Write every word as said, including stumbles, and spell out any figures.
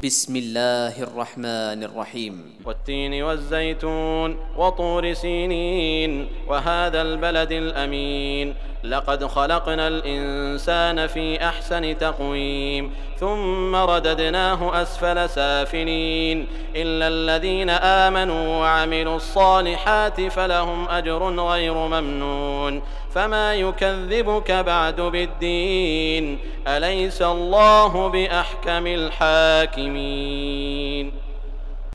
بسم الله الرحمن الرحيم. والتين والزيتون وطور سينين وهذا البلد الأمين لقد خلقنا الإنسان في أحسن تقويم ثم رددناه أسفل سافلين إلا الذين آمنوا وعملوا الصالحات فلهم أجر غير ممنون فما يكذبك بعد بالدين أليس الله بأحكم الحاكمين.